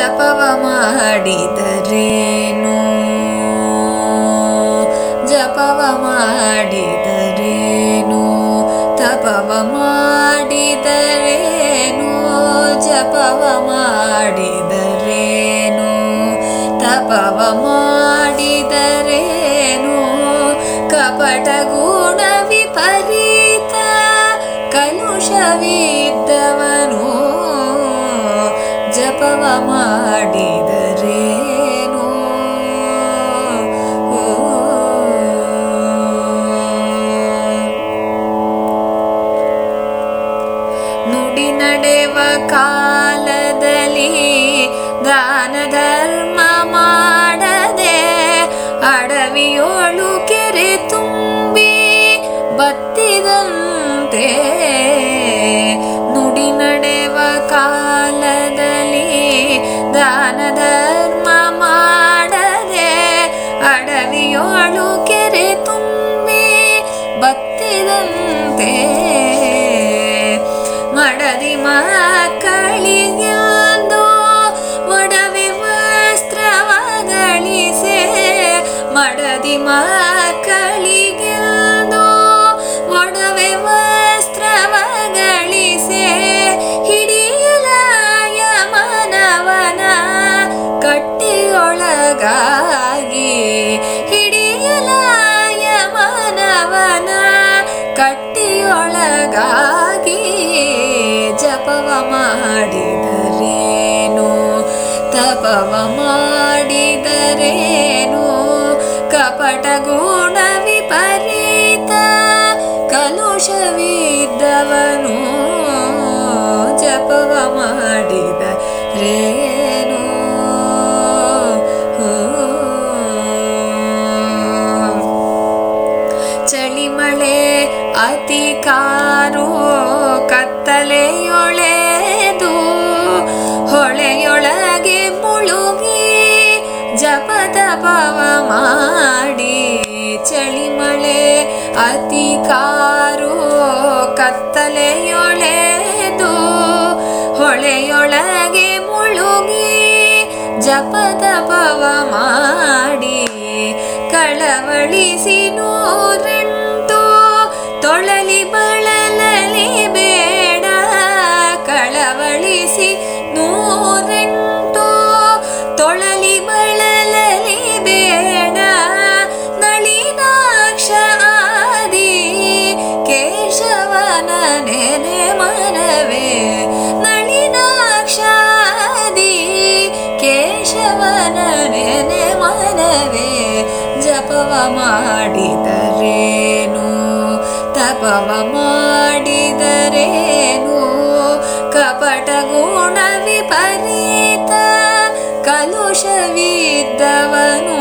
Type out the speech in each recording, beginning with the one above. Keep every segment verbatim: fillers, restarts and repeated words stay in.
ಜಪವ ಮಾಡಿದರೇನು ಜಪವ ಮಾಡಿದರೇನು ತಪವ ಮಾಡಿದರೇನು ಜಪವ ಮಾಡಿದರೇನು ತಪವ ಮಾಡಿದರೇನು ಕಪಟ ಗುಣ ವಿಪರೀತ ಕಲುಷವಿದ್ದವನು ಜಪವ ಮಾಡಿದರೇನು ನುಡಿ ನಡೆವ ಕಾಲದಲ್ಲಿ ದಾನ ಧರ್ಮ ಮಾಡದೆ ಅಡವಿಯೋಳು ಕೆರೆ ತುಂಬಿ ಬತ್ತಿದಂತೆ ನುಡಿ ನಡೆವ ಕಾಲದಲ್ಲಿ ದಾನ ಧರ್ಮ ಮಾಡದೆ ಅಡವಿಯೋಳು ಕೆರೆ ತುಂಬಿ ಬತ್ತಿದಂತೆ ಮಡದಿ ಮಕ್ಕಳಿಗೆಂದು ಒಡವೆ ವಸ್ತ್ರವ ಗಳಿಸೆ ಮಡದಿ ಮಕ್ಕಳಿಗೆಂದು ಒಡವೆ ವಸ್ತ್ರವ ಗಳಿಸೆ ಹಿಡಿಯಲಾಯ ಮನವನ ಕಟ್ಟಿಯೊಳಗಾಗಿ ಹಿಡಿಯಲಾಯ ಮನವನ ಕಟ್ಟಿಯೊಳಗಾಗಿ ಜಪವ ಮಾಡಿದರೇನು ತಪವ ಮಾಡಿದರೇನು ಕಪಟ ಗುಣ ವಿಪರೀತ ಕಲುಷವಿದ್ದವನು ಜಪವ ಮಾಡಿದರೇನು ಚಳಿ ಮಳೆ ಅತಿ ಕಾರು ಕತ್ತಲೆಯೊಳೆದು ಹೊಳೆಯೊಳಗೆ ಮುಳುಗಿ ಜಪ ತಪವ ಮಾಡಿ ಚಳಿ ಮಳೆ ಅತಿ ಕಾರು ಕತ್ತಲೆಯೊಳೆದು ಹೊಳೆಯೊಳಗೆ ಮುಳುಗಿ ಜಪ ತಪವ ಮಾಡಿ ಕಳವಳಿಸಿ ನೂರೆಂಟು ತೊಳಲಿ ಬಳಲಲಿ ಬೇಡ ಕಳವಳಿಸಿ ನೂರೆಂಟು ತೊಳಲಿ ಬಳಲಲಿ ಬೇಡ ನಳಿನಾಕ್ಷ ಆದಿ ಕೇಶವನ ನೆನೆ ಮನವೇ ನಳಿನಾಕ್ಷ ಆದಿ ಕೇಶವನ ನೆನೆ ಮನವೇ ಜಪವ ಮಾಡಿದರೇನು ತಪವ ಮಾಡಿದರೇನು ಕಪಟ ಗುಣ ವಿಪರೀತ ಕಲುಷವಿದ್ದವನು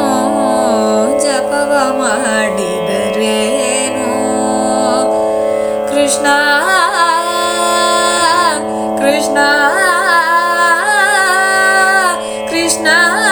ಜಪವ ಮಾಡಿದರೇನು ಕೃಷ್ಣ ಕೃಷ್ಣ ಕೃಷ್ಣ